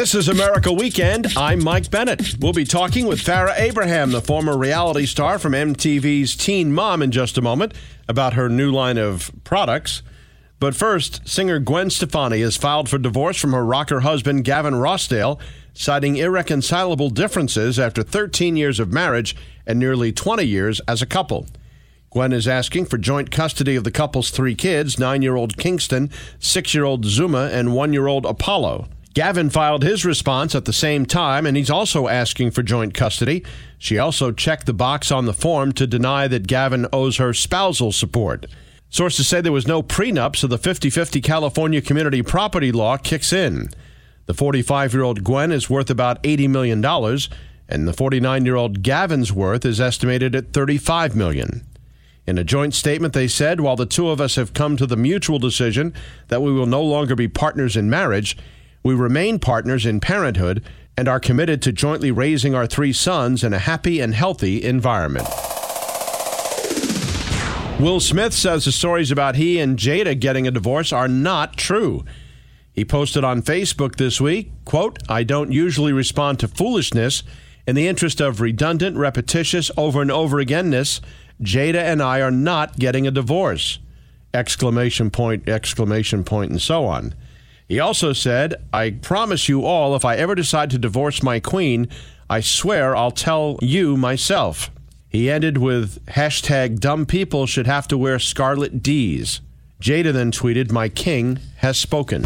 This is America Weekend. I'm Mike Bennett. We'll be talking with Farrah Abraham, the former reality star from MTV's Teen Mom, in just a moment about her new line of products. But first, singer Gwen Stefani has filed for divorce from her rocker husband, Gavin Rossdale, citing irreconcilable differences after 13 years of marriage and nearly 20 years as a couple. Gwen is asking for joint custody of the couple's 3 kids, 9-year-old Kingston, 6-year-old Zuma, and 1-year-old Apollo. Gavin filed his response at the same time, and he's also asking for joint custody. She also checked the box on the form to deny that Gavin owes her spousal support. Sources say there was no prenup, so the 50-50 California community property law kicks in. The 45-year-old Gwen is worth about $80 million, and the 49-year-old Gavin's worth is estimated at $35 million. In a joint statement, they said, while the two of us have come to the mutual decision that we will no longer be partners in marriage, we remain partners in parenthood and are committed to jointly raising our 3 sons in a happy and healthy environment. Will Smith says the stories about he and Jada getting a divorce are not true. He posted on Facebook this week, quote, "I don't usually respond to foolishness. In the interest of redundant, repetitious, over and over againness, Jada and I are not getting a divorce." Exclamation point, and so on. He also said, "I promise you all, if I ever decide to divorce my queen, I swear I'll tell you myself." He ended with hashtag dumb people should have to wear scarlet Ds. Jada then tweeted, "My king has spoken."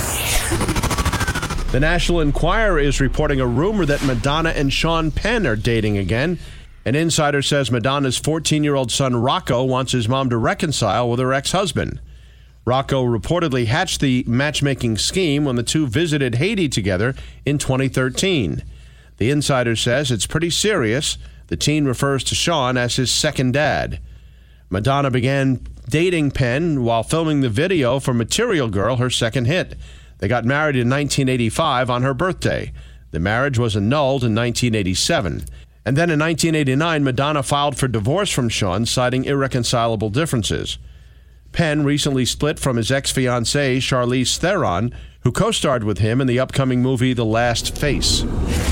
The National Enquirer is reporting a rumor that Madonna and Sean Penn are dating again. An insider says Madonna's 14-year-old son Rocco wants his mom to reconcile with her ex-husband. Rocco reportedly hatched the matchmaking scheme when the two visited Haiti together in 2013. The insider says it's pretty serious. The teen refers to Sean as his second dad. Madonna began dating Penn while filming the video for Material Girl, her second hit. They got married in 1985 on her birthday. The marriage was annulled in 1987. And then in 1989, Madonna filed for divorce from Sean, citing irreconcilable differences. Penn recently split from his ex-fiancée, Charlize Theron, who co-starred with him in the upcoming movie The Last Face.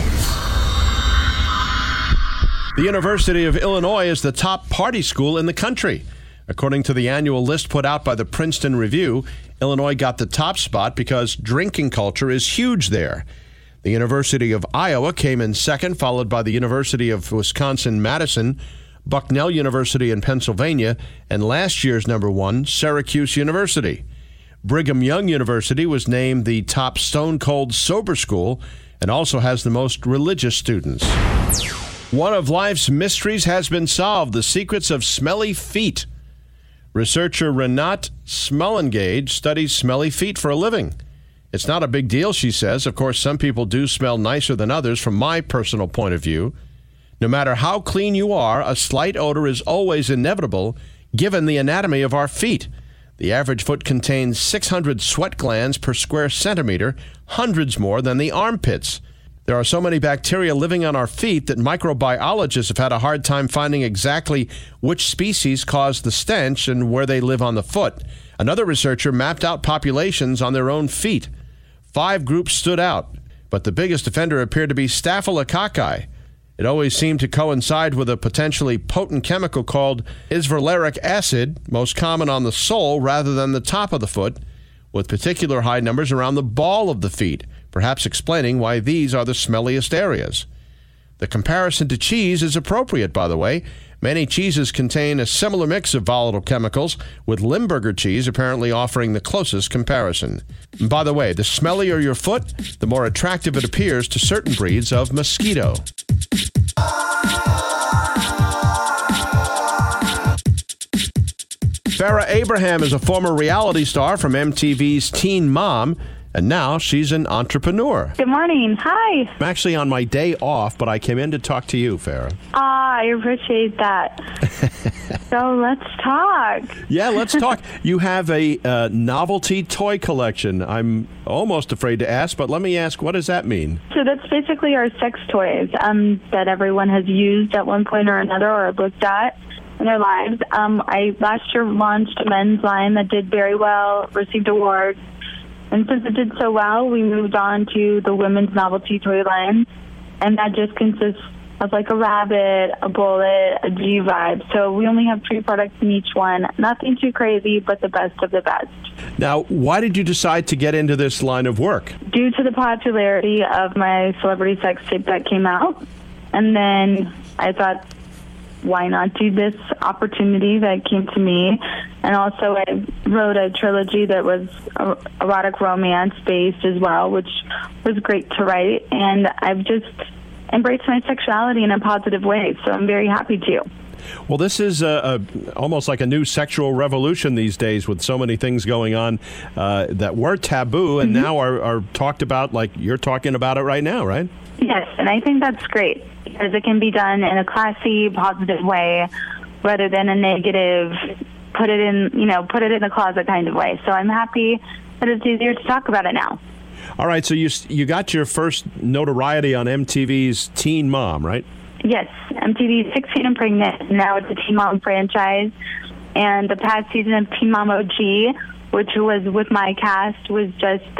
The University of Illinois is the top party school in the country. According to the annual list put out by the Princeton Review, Illinois got the top spot because drinking culture is huge there. The University of Iowa came in second, followed by the University of Wisconsin-Madison, Bucknell University in Pennsylvania, and last year's number 1, Syracuse University. Brigham Young University was named the top stone-cold sober school and also has the most religious students. One of life's mysteries has been solved: the secrets of smelly feet. Researcher Renate Smellengage studies smelly feet for a living. It's not a big deal, she says. Of course, some people do smell nicer than others from my personal point of view. No matter how clean you are, a slight odor is always inevitable given the anatomy of our feet. The average foot contains 600 sweat glands per square centimeter, hundreds more than the armpits. There are so many bacteria living on our feet that microbiologists have had a hard time finding exactly which species cause the stench and where they live on the foot. Another researcher mapped out populations on their own feet. 5 groups stood out, but the biggest offender appeared to be Staphylococci. It always seemed to coincide with a potentially potent chemical called isvaleric acid, most common on the sole rather than the top of the foot, with particular high numbers around the ball of the feet, perhaps explaining why these are the smelliest areas. The comparison to cheese is appropriate, by the way. Many cheeses contain a similar mix of volatile chemicals, with Limburger cheese apparently offering the closest comparison. And by the way, the smellier your foot, the more attractive it appears to certain breeds of mosquito. Farrah Abraham is a former reality star from MTV's Teen Mom, and now she's an entrepreneur. Good morning. Hi. I'm actually on my day off, but I came in to talk to you, Farrah. I appreciate that. So let's talk. Yeah, let's talk. You have a novelty toy collection. I'm almost afraid to ask, but let me ask, what does that mean? So that's basically our sex toys that everyone has used at one point or another or looked at in their lives. I last year launched a men's line that did very well, received awards. And since it did so well, we moved on to the women's novelty toy line, and that just consists of like a rabbit, a bullet, a G-Vibe. So we only have 3 products in each one. Nothing too crazy, but the best of the best. Now, why did you decide to get into this line of work? Due to the popularity of my celebrity sex tape that came out, and then I thought, why not do this opportunity that came to me? And also I wrote a trilogy that was erotic romance based as well, which was great to write. And I've just embraced my sexuality in a positive way, so I'm very happy to. Well, this is almost like a new sexual revolution these days, with so many things going on that were taboo and now are talked about like you're talking about it right now, right? Yes, and I think that's great because it can be done in a classy, positive way rather than a negative, put it in the closet kind of way. So I'm happy that it's easier to talk about it now. All right, so you got your first notoriety on MTV's Teen Mom, right? Yes, MTV's 16 and Pregnant. Now it's a Teen Mom franchise. And the past season of Teen Mom OG, which was with my cast, was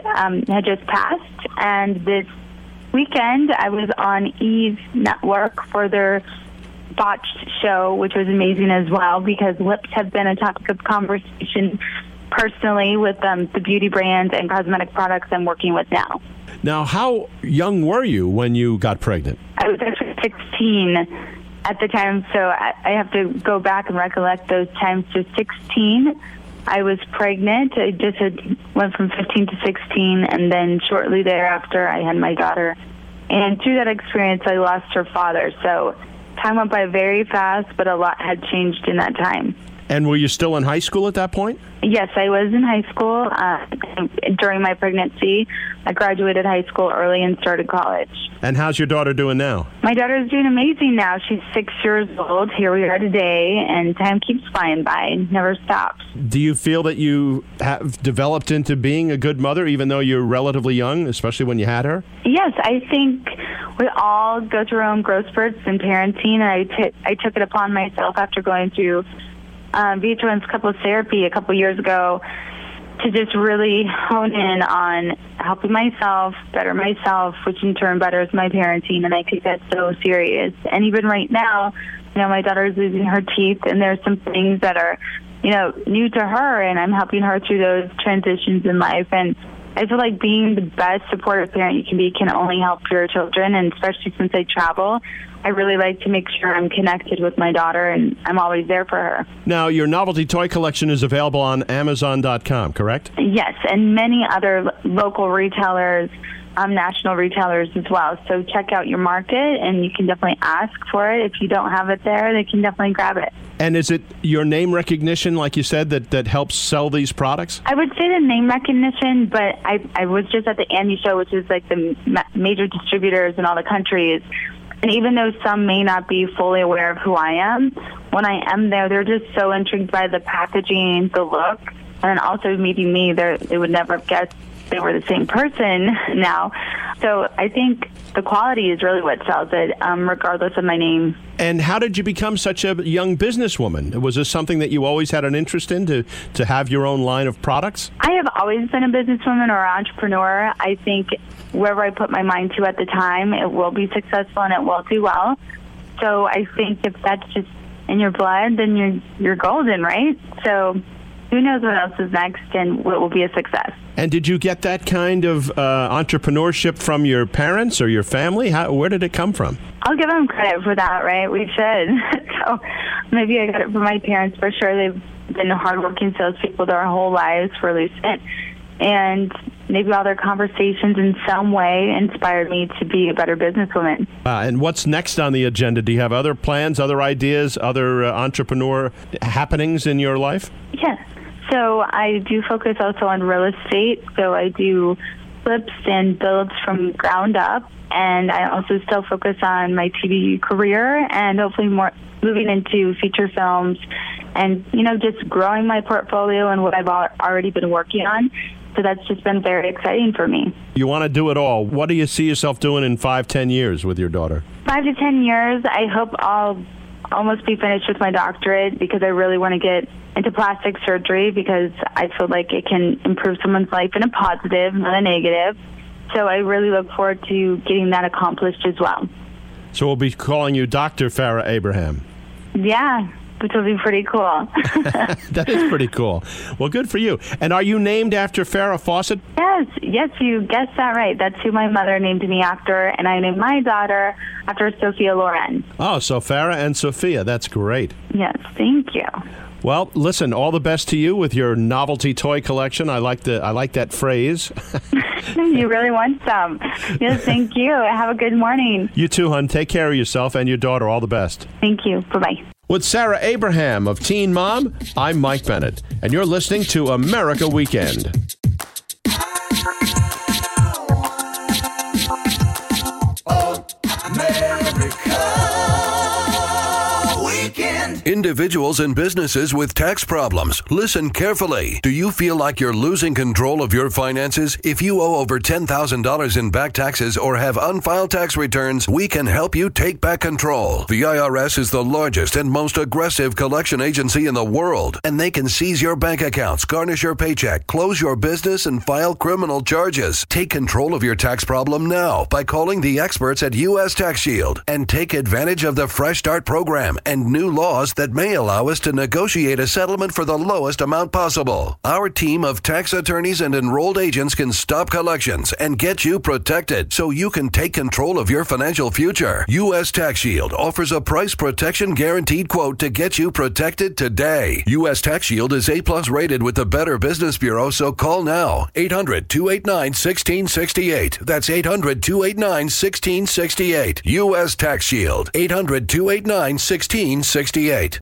had just passed. And this weekend, I was on Eve Network for their botched show, which was amazing as well because lips have been a topic of conversation personally with the beauty brands and cosmetic products I'm working with now. Now, how young were you when you got pregnant? I was actually 16 at the time, so I have to go back and recollect those times. So 16, I was pregnant. I just went from 15 to 16, and then shortly thereafter, I had my daughter. And through that experience, I lost her father. So time went by very fast, but a lot had changed in that time. And were you still in high school at that point? Yes, I was in high school during my pregnancy. I graduated high school early and started college. And how's your daughter doing now? My daughter's doing amazing now. She's 6 years old. Here we are today, and time keeps flying by. Never stops. Do you feel that you have developed into being a good mother, even though you're relatively young, especially when you had her? Yes, I think we all go through our own growth spurts in parenting, and I took it upon myself after going through VH1's couples therapy a couple years ago to just really hone in on helping myself, better myself, which in turn betters my parenting, and I take that so serious. And even right now, my daughter's losing her teeth, and there's some things that are, new to her, and I'm helping her through those transitions in life. And I feel like being the best supportive parent you can be can only help your children, and especially since I travel, I really like to make sure I'm connected with my daughter, and I'm always there for her. Now, your novelty toy collection is available on Amazon.com, correct? Yes, and many other local retailers, national retailers as well. So check out your market, and you can definitely ask for it. If you don't have it there, they can definitely grab it. And is it your name recognition, like you said, that helps sell these products? I would say the name recognition, but I was just at the Andy Show, which is like the major distributors in all the countries. And even though some may not be fully aware of who I am, when I am there, they're just so intrigued by the packaging, the look, and also meeting me, they would never have guessed they were the same person now. So I think the quality is really what sells it, regardless of my name. And how did you become such a young businesswoman? Was this something that you always had an interest in, to have your own line of products? I have always been a businesswoman or entrepreneur. I think wherever I put my mind to at the time, it will be successful and it will do well. So I think if that's just in your blood, then you're golden, right? So who knows what else is next and what will be a success. And did you get that kind of entrepreneurship from your parents or your family? Where did it come from? I'll give them credit for that, right? We should. So maybe I got it from my parents for sure. They've been hardworking salespeople their whole lives for Lucent. And maybe all their conversations in some way inspired me to be a better businesswoman. And what's next on the agenda? Do you have other plans, other ideas, other entrepreneur happenings in your life? Yes. So I do focus also on real estate. So I do flips and builds from ground up. And I also still focus on my TV career and hopefully more moving into feature films and, just growing my portfolio and what I've already been working on. So that's just been very exciting for me. You want to do it all. What do you see yourself doing in 5-10 years with your daughter? 5 to 10 years, I hope I'll almost be finished with my doctorate because I really want to get into plastic surgery because I feel like it can improve someone's life in a positive, not a negative. So I really look forward to getting that accomplished as well. So we'll be calling you Dr. Farrah Abraham. Yeah, which will be pretty cool. That is pretty cool. Well, good for you. And are you named after Farrah Fawcett? Yes, you guessed that right. That's who my mother named me after, and I named my daughter after Sophia Loren. Oh, so Farrah and Sophia. That's great. Yes, thank you. Well, listen, all the best to you with your novelty toy collection. I like that phrase. You really want some. Yes, thank you. Have a good morning. You too, hon. Take care of yourself and your daughter. All the best. Thank you. Bye-bye. With Sarah Abraham of Teen Mom, I'm Mike Bennett, and you're listening to America Weekend. Individuals and businesses with tax problems, listen carefully. Do you feel like you're losing control of your finances? If you owe over $10,000 in back taxes or have unfiled tax returns, we can help you take back control. The IRS is the largest and most aggressive collection agency in the world, and they can seize your bank accounts, garnish your paycheck, close your business, and file criminal charges. Take control of your tax problem now by calling the experts at U.S. Tax Shield and take advantage of the Fresh Start program and new laws that may allow us to negotiate a settlement for the lowest amount possible. Our team of tax attorneys and enrolled agents can stop collections and get you protected so you can take control of your financial future. U.S. Tax Shield offers a price protection guaranteed quote to get you protected today. U.S. Tax Shield is A+ rated with the Better Business Bureau, so call now. 800-289-1668. That's 800-289-1668. U.S. Tax Shield. 800-289-1668.